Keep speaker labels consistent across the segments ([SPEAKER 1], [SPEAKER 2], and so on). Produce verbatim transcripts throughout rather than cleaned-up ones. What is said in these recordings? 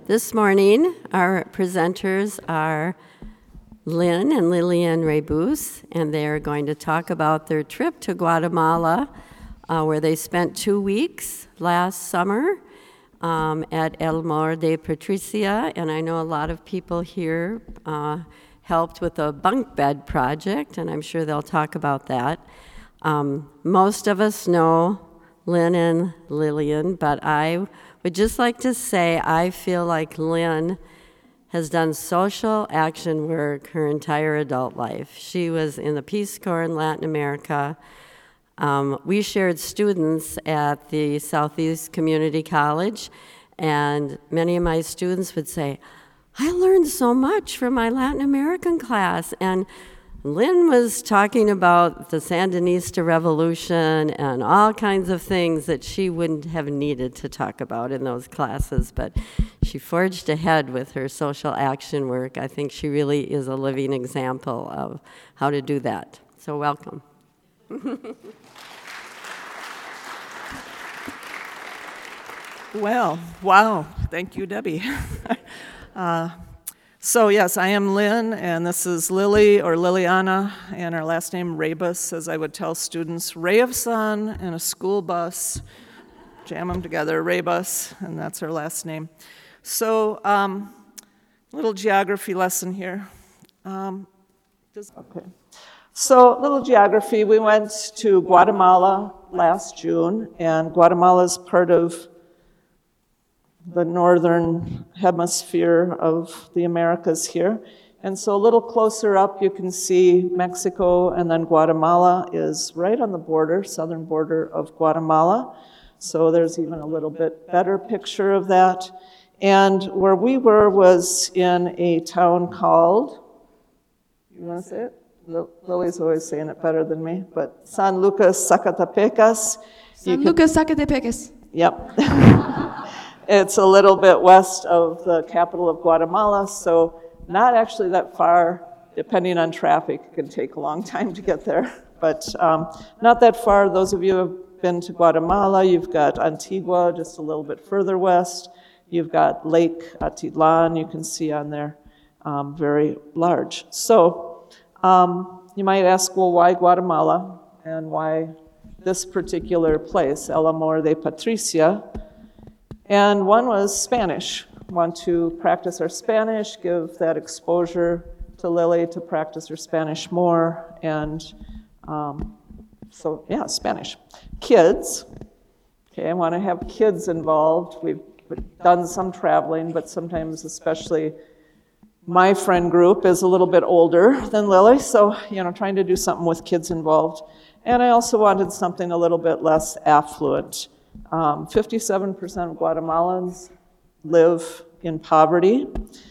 [SPEAKER 1] This morning, our presenters are Lynn and Lillian Rebus, and they are going to talk about their trip to Guatemala, uh, where they spent two weeks last summer um, at El Morro de Patricia. And I know a lot of people here uh, helped with the bunk bed project, and I'm sure they'll talk about that. Um, most of us know Lynn and Lillian, but I would just like to say I feel like Lynn has done social action work her entire adult life. She was in the Peace Corps in Latin America. Um, we shared students at the Southeast Community College, and many of my students would say, I learned so much from my Latin American class. And Lynn was talking about the Sandinista revolution and all kinds of things that she wouldn't have needed to talk about in those classes, but she forged ahead with her social action work. I think she really is a living example of how to do that. So welcome.
[SPEAKER 2] Well, wow. Thank you, Debbie. uh, So yes, I am Lynn, and this is Lily or Liliana, and our last name Rebus, as I would tell students, ray of sun and a school bus, jam them together, Rebus, and that's our last name. So, um, little geography lesson here. Um, just, okay. So, little geography, we went to Guatemala last June, and Guatemala is part of the northern hemisphere of the Americas here. And so a little closer up, you can see Mexico, and then Guatemala is right on the border, southern border of Guatemala. So there's even a little bit better picture of that. And where we were was in a town called, you want to say it? Lily's always saying it better than me, but San Lucas Zacatepecas.
[SPEAKER 3] San Lucas Zacatepecas.
[SPEAKER 2] Yep. It's a little bit west of the capital of Guatemala, so not actually that far. Depending on traffic, it can take a long time to get there, but um, not that far. Those of you who have been to Guatemala, you've got Antigua just a little bit further west. You've got Lake Atitlan, you can see on there, um, very large. So um, you might ask, well, why Guatemala, and why this particular place, El Morro de Patricia? And one was Spanish. Want to practice our Spanish, give that exposure to Lily to practice her Spanish more, and um, so yeah, Spanish. Kids, okay, I want to have kids involved. We've done some traveling, but sometimes, especially my friend group is a little bit older than Lily, so you know, trying to do something with kids involved. And I also wanted something a little bit less affluent. Um, fifty-seven percent of Guatemalans live in poverty,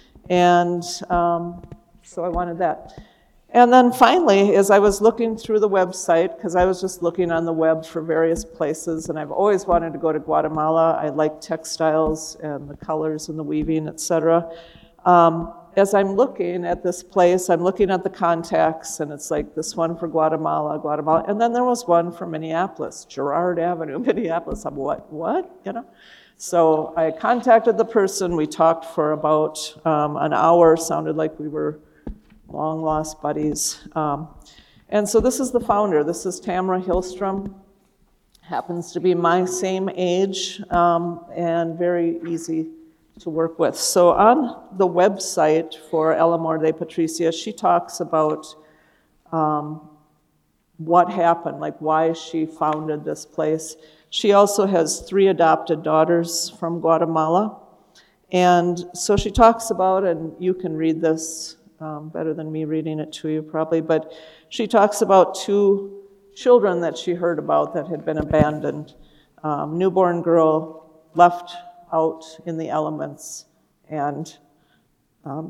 [SPEAKER 2] and um, so I wanted that. And then finally, as I was looking through the website, because I was just looking on the web for various places, and I've always wanted to go to Guatemala. I like textiles and the colors and the weaving, et cetera. Um, as I'm looking at this place, I'm looking at the contacts, and it's like this one for Guatemala, Guatemala, and then there was one for Minneapolis, Girard Avenue, Minneapolis. I'm what, what, you know? So I contacted the person. We talked for about um, an hour. Sounded like we were long lost buddies. Um, and so this is the founder. This is Tamara Hillstrom. Happens to be my same age, um, and very easy to work with. So on the website for El Morro de Patricia, she talks about um, what happened, like why she founded this place. She also has three adopted daughters from Guatemala. And so she talks about, and you can read this um, better than me reading it to you probably, but she talks about two children that she heard about that had been abandoned. Um, newborn girl left out in the elements, and um,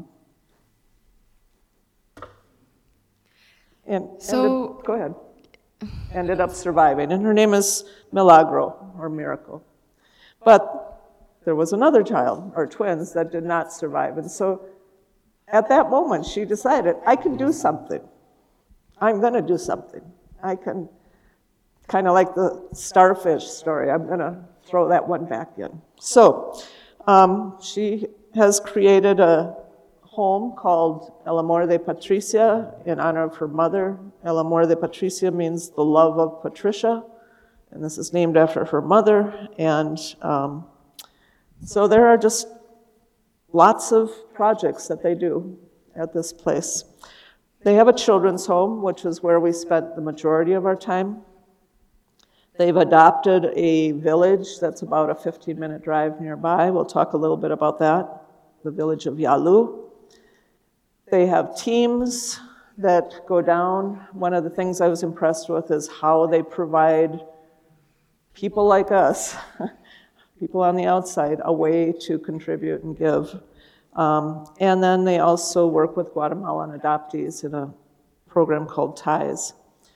[SPEAKER 2] and
[SPEAKER 3] so
[SPEAKER 2] ended, go ahead. Ended up surviving, and her name is Milagro, or Miracle. But there was another child, or twins, that did not survive, and so at that moment she decided, I can do something. I'm going to do something. I can, kind of like the starfish story, I'm going to throw that one back in. So um, she has created a home called El Amor de Patricia in honor of her mother. El Amor de Patricia means the love of Patricia, and this is named after her mother. And um, so there are just lots of projects that they do at this place. They have a children's home, which is where we spent the majority of our time. They've adopted a village that's about a fifteen-minute drive nearby. We'll talk a little bit about that, the village of Yalu. They have teams that go down. One of the things I was impressed with is how they provide people like us, people on the outside, a way to contribute and give. Um, and then they also work with Guatemalan adoptees in a program called Ties.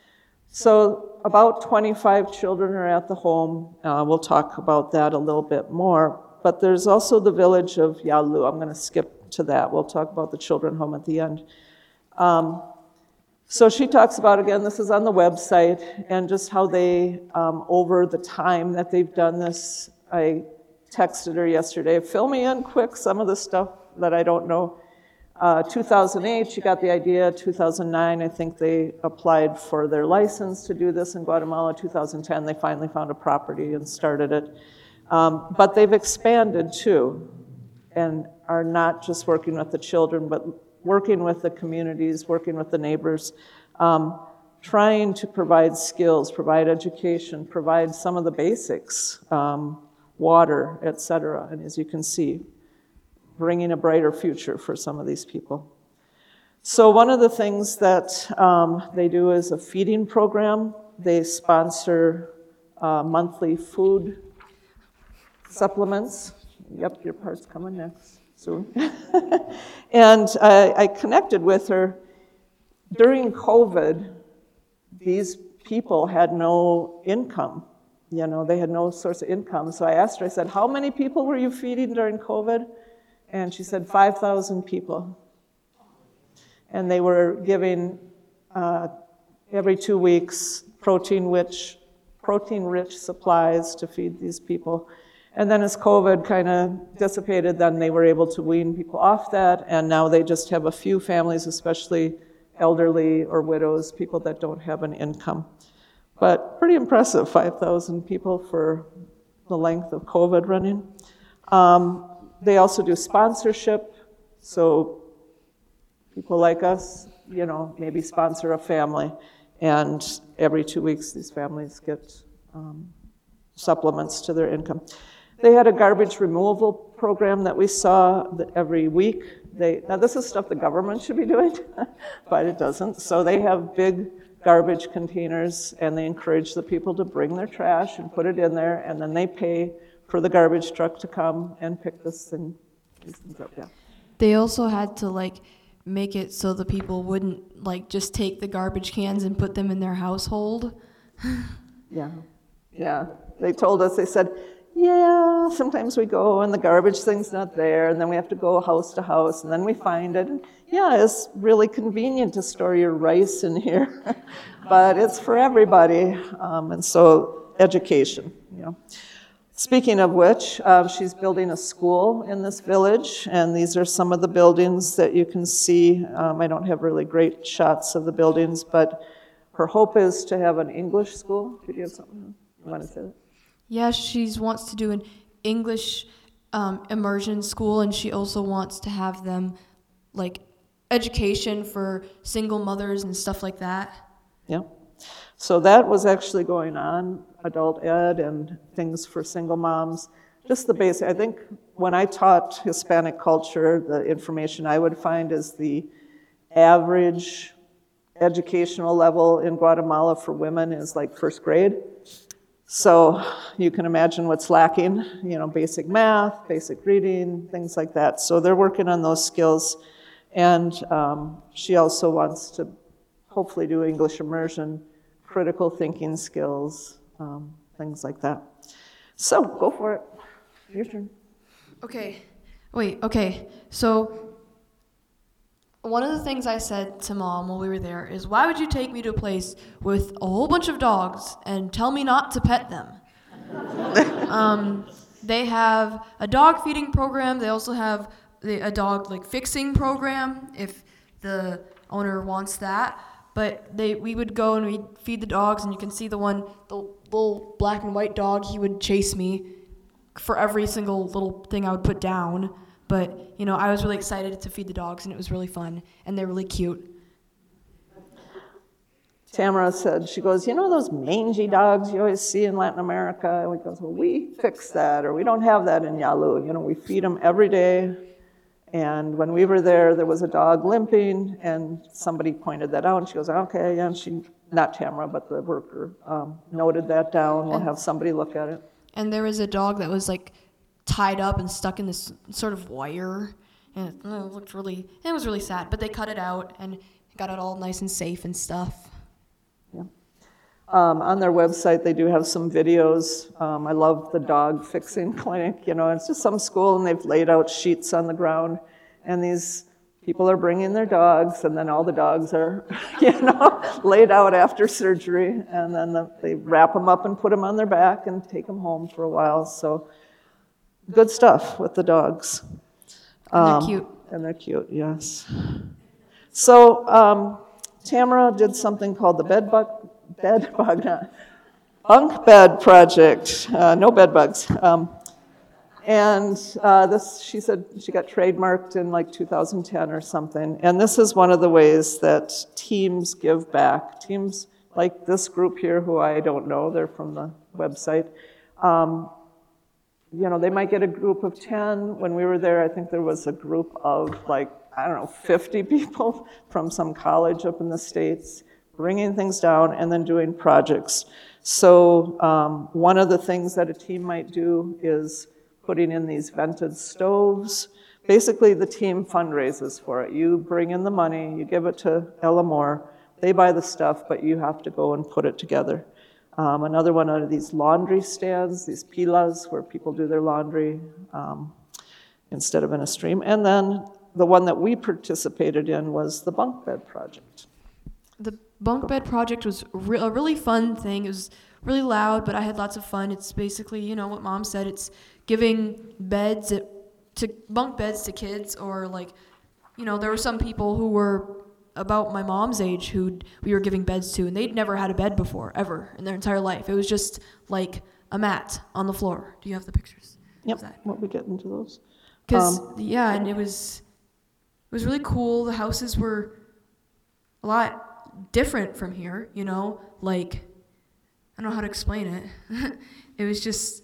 [SPEAKER 2] So about twenty-five children are at the home. Uh, we'll talk about that a little bit more. But there's also the village of Yalu. I'm going to skip to that. We'll talk about the children home at the end. Um, so she talks about, again, this is on the website, and just how they, um, over the time that they've done this, I texted her yesterday, fill me in quick some of the stuff that I don't know. Uh, two thousand eight, she got the idea. two thousand nine, I think they applied for their license to do this in Guatemala. two thousand ten, they finally found a property and started it. Um, but they've expanded too, and are not just working with the children, but working with the communities, working with the neighbors, um, trying to provide skills, provide education, provide some of the basics, um, water, et cetera. And as you can see, bringing a brighter future for some of these people. So one of the things that um, they do is a feeding program. They sponsor uh, monthly food supplements. Yep, your part's coming next soon. And I, I connected with her. During COVID, these people had no income. You know, they had no source of income. So I asked her, I said, how many people were you feeding during COVID? And she said, five thousand people. And they were giving uh, every two weeks protein-rich, protein-rich supplies to feed these people. And then as COVID kind of dissipated, then they were able to wean people off that, and now they just have a few families, especially elderly or widows, people that don't have an income. But pretty impressive, five thousand people for the length of COVID running. Um, they also do sponsorship, so people like us, you know, maybe sponsor a family, and every two weeks these families get um, supplements to their income. They had a garbage removal program that we saw that every week. They, now this is stuff the government should be doing, but it doesn't. So they have big garbage containers, and they encourage the people to bring their trash and put it in there, and then they pay for the garbage truck to come and pick this thing, these things up. Yeah.
[SPEAKER 3] They also had to like make it so the people wouldn't like just take the garbage cans and put them in their household.
[SPEAKER 2] Yeah, yeah. They told us, they said, yeah, sometimes we go and the garbage thing's not there, and then we have to go house to house, and then we find it. And yeah, it's really convenient to store your rice in here, but it's for everybody. Um, and so education, you know. Speaking of which, uh, she's building a school in this village, and these are some of the buildings that you can see. Um, I don't have really great shots of the buildings, but her hope is to have an English school. Did you have something you want to say?
[SPEAKER 3] Yeah, she wants to do an English um, immersion school, and she also wants to have them, like, education for single mothers and stuff like that.
[SPEAKER 2] Yeah. So that was actually going on, adult ed and things for single moms. Just the basic. I think when I taught Hispanic culture, the information I would find is the average educational level in Guatemala for women is like first grade. So you can imagine what's lacking, you know, basic math, basic reading, things like that. So they're working on those skills. And um, she also wants to hopefully do English immersion, critical thinking skills, um, things like that. So go for it. Your turn.
[SPEAKER 3] Okay. Wait, okay. So one of the things I said to Mom while we were there is, why would you take me to a place with a whole bunch of dogs and tell me not to pet them? um, they have a dog feeding program. They also have the, a dog like fixing program if the owner wants that. But they we would go and we'd feed the dogs, and you can see the one, the little black and white dog, he would chase me for every single little thing I would put down. But, you know, I was really excited to feed the dogs, and it was really fun, and they're really cute.
[SPEAKER 2] Tamara said, she goes, you know those mangy dogs you always see in Latin America? And we goes, well, we fix that, or we don't have that in Yalu. You know, we feed them every day. And when we were there, there was a dog limping, and somebody pointed that out, and she goes, okay, yeah, and she, not Tamara, but the worker, um, noted that down. We'll have somebody look at it.
[SPEAKER 3] And there was a dog that was, like, tied up and stuck in this sort of wire, and it, it looked really, it was really sad, but they cut it out and got it all nice and safe and stuff.
[SPEAKER 2] Yeah. Um, on their website, they do have some videos. Um, I love the dog fixing clinic. You know, it's just some school, and they've laid out sheets on the ground, and these people are bringing their dogs, and then all the dogs are, you know, laid out after surgery, and then the, they wrap them up and put them on their back and take them home for a while. So good stuff with the dogs.
[SPEAKER 3] And they're
[SPEAKER 2] Um,
[SPEAKER 3] cute.
[SPEAKER 2] And they're cute, yes. So um, Tamara did something called the bed bug, bed bug, not, bunk bed project. Uh, no bed bugs. Um, and uh, this, she said, she got trademarked in like two thousand ten or something. And this is one of the ways that teams give back. Teams like this group here, who I don't know, they're from the website. Um, you know, they might get a group of ten. When we were there, I think there was a group of like, I don't know, fifty people from some college up in the States, bringing things down and then doing projects. So um, one of the things that a team might do is putting in these vented stoves. Basically, the team fundraises for it. You bring in the money, you give it to Elamore, they buy the stuff, but you have to go and put it together. Um, another one are these laundry stands, these pilas, where people do their laundry um, instead of in a stream. And then the one that we participated in was the bunk bed project.
[SPEAKER 3] The bunk bed project was re- a really fun thing. It was really loud, but I had lots of fun. It's basically, you know, what Mom said. It's giving beds at, to bunk beds to kids, or like, you know, there were some people who were about my mom's age who we were giving beds to, and they'd never had a bed before, ever, in their entire life. It was just like a mat on the floor. Do you have the pictures?
[SPEAKER 2] Yep, what we get into those.
[SPEAKER 3] Because,
[SPEAKER 2] Um,
[SPEAKER 3] yeah, and it was, it was really cool. The houses were a lot different from here, you know, like, I don't know how to explain it. It was just,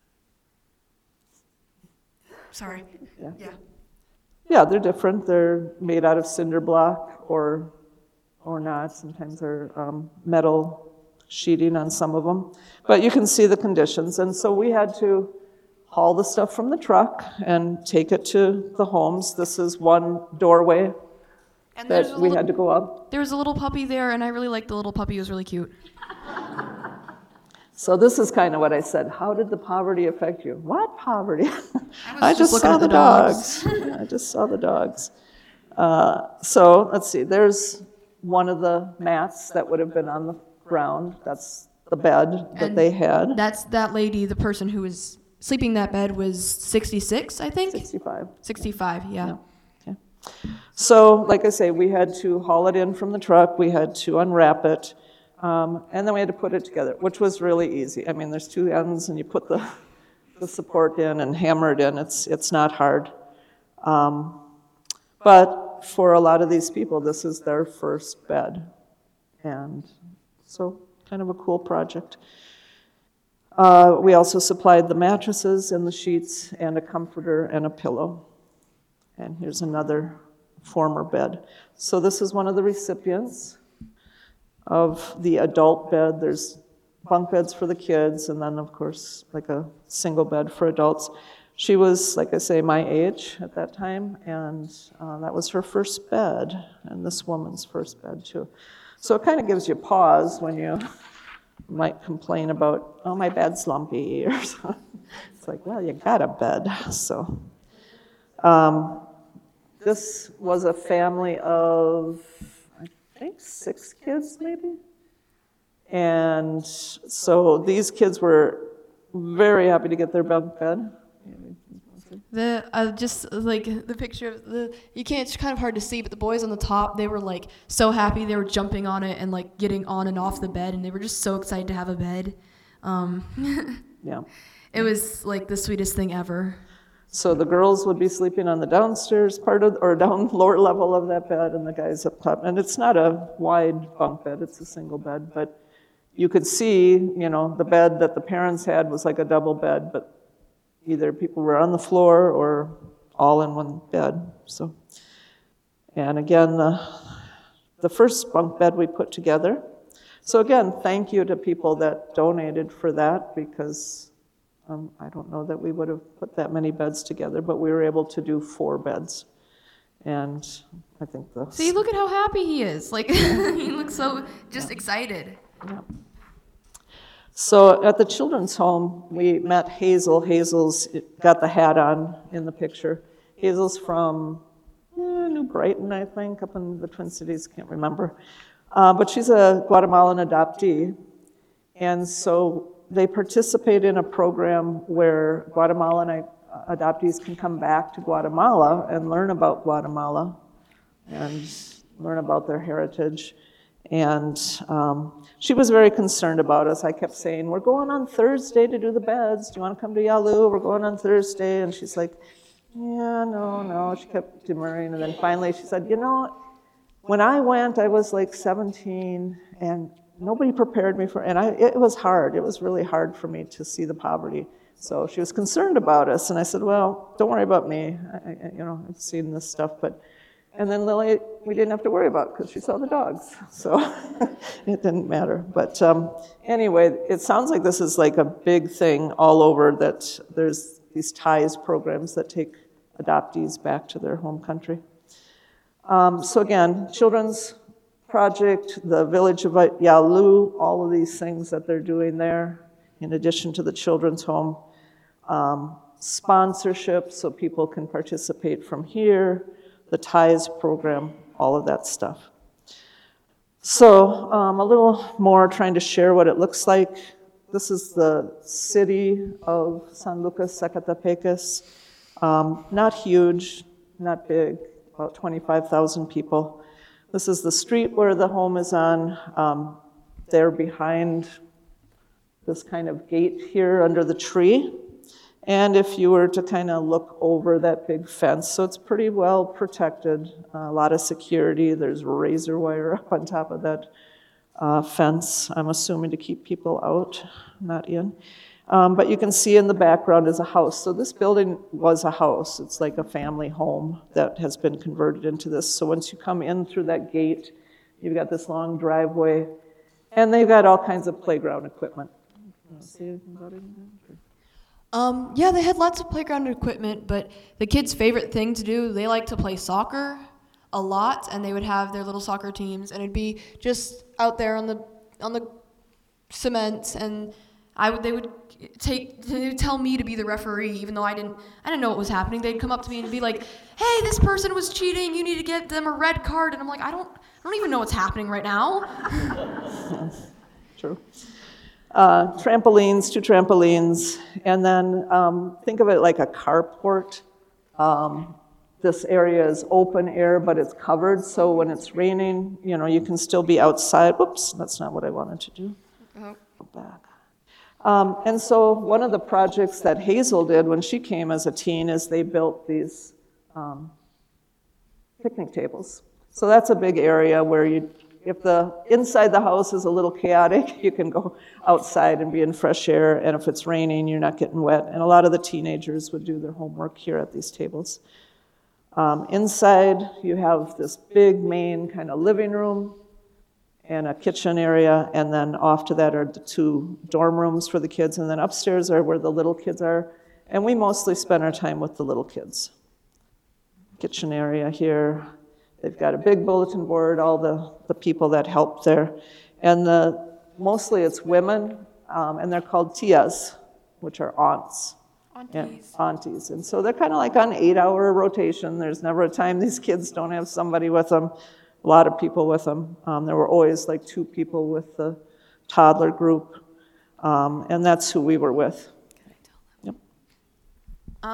[SPEAKER 3] sorry.
[SPEAKER 2] Yeah.
[SPEAKER 3] Yeah.
[SPEAKER 2] Yeah, they're different. They're made out of cinder block or or not. Sometimes they're um, metal sheeting on some of them. But you can see the conditions. And so we had to haul the stuff from the truck and take it to the homes. This is one doorway
[SPEAKER 3] And there's
[SPEAKER 2] that
[SPEAKER 3] a
[SPEAKER 2] we
[SPEAKER 3] little,
[SPEAKER 2] had to go up.
[SPEAKER 3] there was a little puppy there, and I really liked the little puppy. It was really cute.
[SPEAKER 2] So this is kind of what I said. How did the poverty affect you? What poverty? I,
[SPEAKER 3] just
[SPEAKER 2] just
[SPEAKER 3] looking
[SPEAKER 2] saw
[SPEAKER 3] at
[SPEAKER 2] the
[SPEAKER 3] the dogs.
[SPEAKER 2] dogs. Yeah, I just saw the dogs. Uh, so let's see. There's one of the mats that would have been on the ground. That's the bed that
[SPEAKER 3] And
[SPEAKER 2] they had.
[SPEAKER 3] That's that lady, the person who was sleeping in that bed was sixty-six, I think?
[SPEAKER 2] sixty-five.
[SPEAKER 3] sixty-five, yeah.
[SPEAKER 2] Yeah. Okay. So, like I say, we had to haul it in from the truck. We had to unwrap it. Um, and then we had to put it together, which was really easy. I mean, there's two ends, and you put the, the support in and hammer it in. It's, it's not hard. Um, but for a lot of these people, this is their first bed. And so, kind of a cool project. Uh, we also supplied the mattresses and the sheets and a comforter and a pillow. And here's another former bed. So this is one of the recipients of the adult bed. There's bunk beds for the kids, and then, of course, like a single bed for adults. She was, like I say, my age at that time, and uh, that was her first bed, and this woman's first bed, too. So it kind of gives you pause when you might complain about, oh, my bed's lumpy, or something. It's like, well, you got a bed, so. Um, this was a family of, I think, six kids, maybe? And so these kids were very happy to get their bunk bed.
[SPEAKER 3] The uh, just like the picture of the you can't it's kind of hard to see, but the boys on the top, they were like so happy, they were jumping on it and like getting on and off the bed, and they were just so excited to have a bed. Um,
[SPEAKER 2] Yeah.
[SPEAKER 3] It was like the sweetest thing ever.
[SPEAKER 2] So the girls would be sleeping on the downstairs part of, or down lower level of that bed, and the guys up top. And it's not a wide bunk bed, it's a single bed, but you could see, you know, the bed that the parents had was like a double bed, but either people were on the floor or all in one bed. So, and again, the, the first bunk bed we put together. So again, thank you to people that donated for that, because um, I don't know that we would have put that many beds together, but we were able to do four beds. And I think the...
[SPEAKER 3] See, look at how happy he is. Like, he looks so just yeah. excited.
[SPEAKER 2] Yeah. So at the children's home, we met Hazel. Hazel's got the hat on in the picture. Hazel's from eh, New Brighton, I think, up in the Twin Cities, can't remember. Uh, but she's a Guatemalan adoptee. And so they participate in a program where Guatemalan adoptees can come back to Guatemala and learn about Guatemala and learn about their heritage. And um, she was very concerned about us. I kept saying, we're going on Thursday to do the beds. Do you want to come to Yalu? We're going on Thursday. And she's like, yeah, no, no. She kept demurring. And then finally she said, you know, when I went, I was like seventeen, and nobody prepared me for it. And I, it was hard. It was really hard for me to see the poverty. So she was concerned about us. And I said, well, don't worry about me. I, I, you know, I've seen this stuff. But And then Lily, we didn't have to worry about because she saw the dogs, so it didn't matter. But um, anyway, it sounds like this is like a big thing all over, that there's these TIES programs that take adoptees back to their home country. Um, so again, Children's Project, the Village of Yalu, all of these things that they're doing there, in addition to the children's home. Um, sponsorship, so people can participate from here. The TIES program, all of that stuff. So um, a little more trying to share what it looks like. This is the city of San Lucas, Zacatepecas. Um, not huge, not big, about twenty-five thousand people. This is the street where the home is on. Um, they're behind this kind of gate here under the tree. And if you were to kind of look over that big fence, so it's pretty well protected, uh, a lot of security. There's razor wire up on top of that uh, fence, I'm assuming to keep people out, not in. Um, but you can see in the background is a house. So this building was a house. It's like a family home that has been converted into this. So once you come in through that gate, you've got this long driveway, and they've got all kinds of playground equipment. See about it?
[SPEAKER 3] Um, yeah, they had lots of playground equipment, but the kids' favorite thing to do, they like to play soccer a lot, and they would have their little soccer teams, and it'd be just out there on the on the cement, and I would they would take they would tell me to be the referee, even though I didn't I didn't know what was happening. They'd come up to me and be like, "Hey, this person was cheating. You need to get them a red card." And I'm like, "I don't I don't even know what's happening right now."
[SPEAKER 2] True. Uh, trampolines, two trampolines, and then um, think of it like a carport. Um, this area is open air, but it's covered, so when it's raining, you know, you can still be outside. Whoops, that's not what I wanted to do.
[SPEAKER 3] Oh.
[SPEAKER 2] Go back. Um, and so one of the projects that Hazel did when she came as a teen is they built these um, picnic tables. So that's a big area where you If the inside the house is a little chaotic, you can go outside and be in fresh air, and if it's raining, you're not getting wet. And a lot of the teenagers would do their homework here at these tables. Um, inside, you have this big main kind of living room and a kitchen area, and then off to that are the two dorm rooms for the kids, and then upstairs are where the little kids are. And we mostly spend our time with the little kids. Kitchen area here. They've got a big bulletin board, all the, the people that help there. And the, mostly it's women, um, and they're called tias, which are aunts.
[SPEAKER 3] Aunties.
[SPEAKER 2] And aunties. And so they're kind of like on eight-hour rotation. There's never a time these kids don't have somebody with them, a lot of people with them. Um, there were always like two people with the toddler group, um, and that's who we were with.
[SPEAKER 3] Um,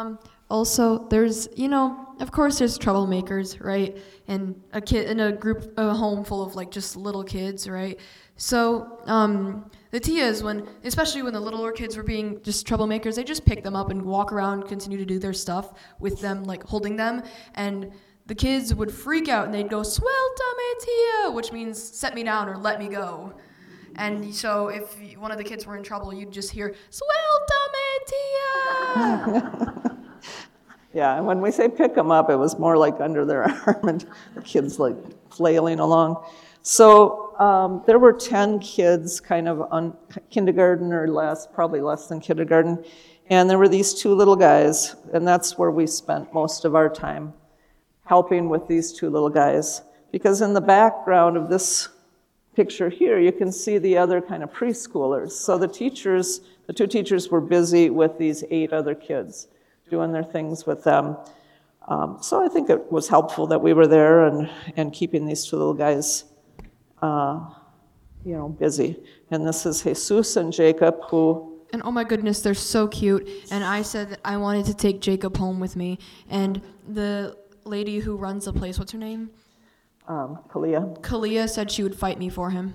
[SPEAKER 3] Also, there's, you know, of course there's troublemakers, right? And a kid in a group, a home full of like just little kids, right? So um, the Tias, when, especially when the littler kids were being just troublemakers, they just pick them up and walk around, continue to do their stuff with them, like holding them. And the kids would freak out and they'd go, "Suéltame, tia," which means set me down or let me go. And so if one of the kids were in trouble, you'd just hear, "Suéltame, tia."
[SPEAKER 2] Yeah, and when we say pick them up, it was more like under their arm and the kids like flailing along. So um, there were ten kids, kind of on kindergarten or less, probably less than kindergarten, and there were these two little guys, and that's where we spent most of our time, helping with these two little guys. Because in the background of this picture here, you can see the other kind of preschoolers. So the teachers, the two teachers were busy with these eight other kids, doing their things with them. Um, so I think it was helpful that we were there and, and keeping these two little guys uh, you know, busy. And this is Jesus and Jacob, who...
[SPEAKER 3] And oh my goodness, they're so cute. And I said that I wanted to take Jacob home with me. And the lady who runs the place, what's her name?
[SPEAKER 2] Um, Kalia.
[SPEAKER 3] Kalia said she would fight me for him.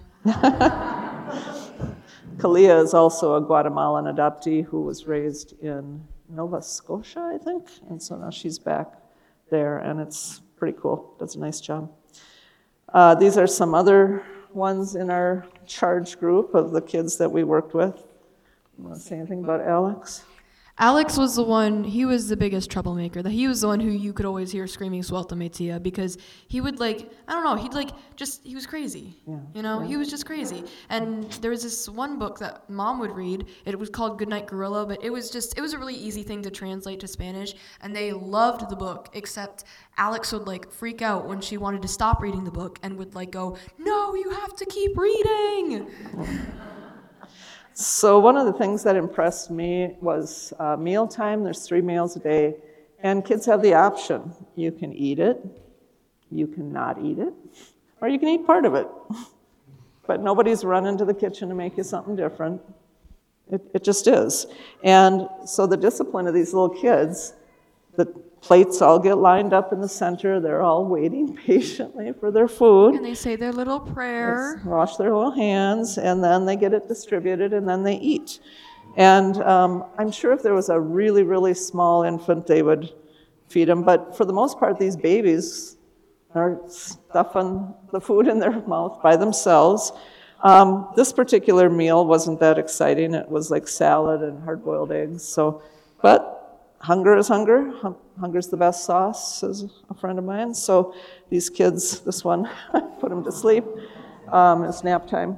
[SPEAKER 2] Kalia is also a Guatemalan adoptee who was raised in Nova Scotia, I think. And so now she's back there, and it's pretty cool. Does a nice job. Uh, these are some other ones in our charge group of the kids that we worked with. You want to say anything about Alex?
[SPEAKER 3] Alex was the one, he was the biggest troublemaker. That He was the one who you could always hear screaming "Suéltame, tia," because he would like, I don't know, he'd like just, he was crazy.
[SPEAKER 2] Yeah.
[SPEAKER 3] You know,
[SPEAKER 2] Yeah.
[SPEAKER 3] he was just crazy. And there was this one book that Mom would read. It was called Goodnight Gorilla, but it was just, it was a really easy thing to translate to Spanish. And they loved the book, except Alex would like freak out when she wanted to stop reading the book and would like go, "No, you have to keep reading."
[SPEAKER 2] So one of the things that impressed me was uh, mealtime. There's three meals a day, and kids have the option. You can eat it, you can not eat it, or you can eat part of it. But nobody's running to the kitchen to make you something different. It, it just is. And so the discipline of these little kids, the plates all get lined up in the center. They're all waiting patiently for their food.
[SPEAKER 3] And they say their little prayer.
[SPEAKER 2] They wash their little hands, and then they get it distributed, and then they eat. And um, I'm sure if there was a really, really small infant, they would feed them. But for the most part, these babies are stuffing the food in their mouth by themselves. Um, this particular meal wasn't that exciting. It was like salad and hard-boiled eggs. So, but hunger is hunger. Hunger's the best sauce, says a friend of mine. So these kids, this one, put them to sleep. Um, it's nap time.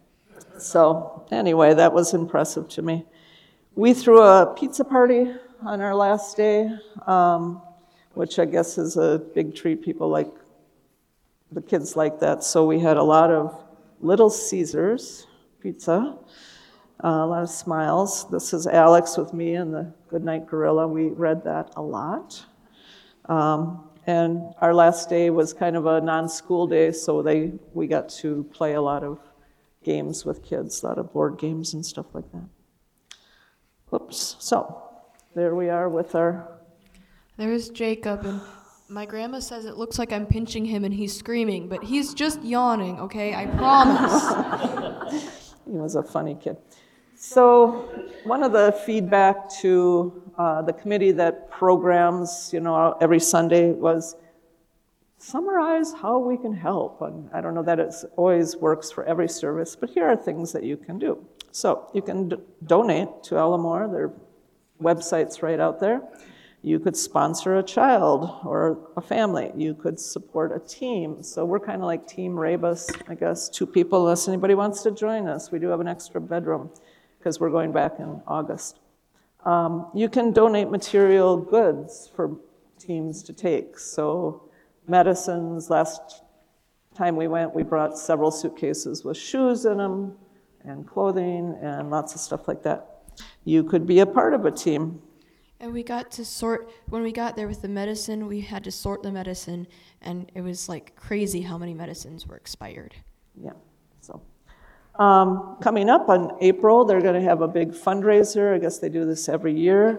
[SPEAKER 2] So anyway, that was impressive to me. We threw a pizza party on our last day, um, which I guess is a big treat. People like, the kids like that. So we had a lot of Little Caesars pizza. Uh, a lot of smiles. This is Alex with me and the Goodnight Gorilla. We read that a lot. Um, and our last day was kind of a non-school day, so they we got to play a lot of games with kids, a lot of board games and stuff like that. Whoops. So there we are with our...
[SPEAKER 3] There's Jacob, and my grandma says it looks like I'm pinching him and he's screaming, but he's just yawning, okay? I promise.
[SPEAKER 2] He was a funny kid. So one of the feedback to uh, the committee that programs, you know, every Sunday was summarize how we can help. And I don't know that it always works for every service, but here are things that you can do. So you can d- donate to Elamore. Their website's right out there. You could sponsor a child or a family. You could support a team. So we're kind of like Team Rebus, I guess, two people, unless anybody wants to join us. We do have an extra bedroom, because we're going back in August. Um, you can donate material goods for teams to take. So medicines, last time we went, we brought several suitcases with shoes in them and clothing and lots of stuff like that. You could be a part of a team.
[SPEAKER 3] And we got to sort, when we got there with the medicine, we had to sort the medicine, and it was like crazy how many medicines were expired.
[SPEAKER 2] Yeah, so. Um, coming up in April, they're going to have a big fundraiser. I guess they do this every year.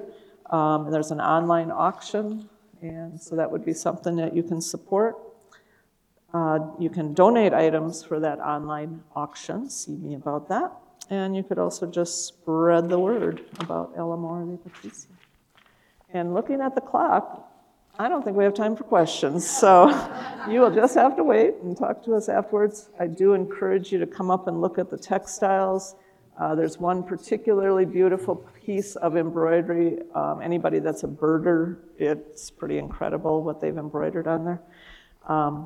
[SPEAKER 2] Um, and there's an online auction, and so that would be something that you can support. Uh, you can donate items for that online auction, see me about that. And you could also just spread the word about El Amor de Patricia. And looking at the clock, I don't think we have time for questions, so you will just have to wait and talk to us afterwards. I do encourage you to come up and look at the textiles. Uh, there's one particularly beautiful piece of embroidery. Um, anybody that's a birder, it's pretty incredible what they've embroidered on there. Um,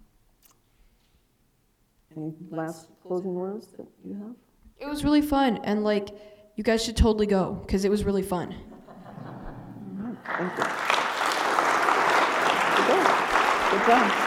[SPEAKER 2] any last closing words that you have?
[SPEAKER 3] It was really fun, and like, you guys should totally go, because it was really fun.
[SPEAKER 2] Thank you. Good job. Good job.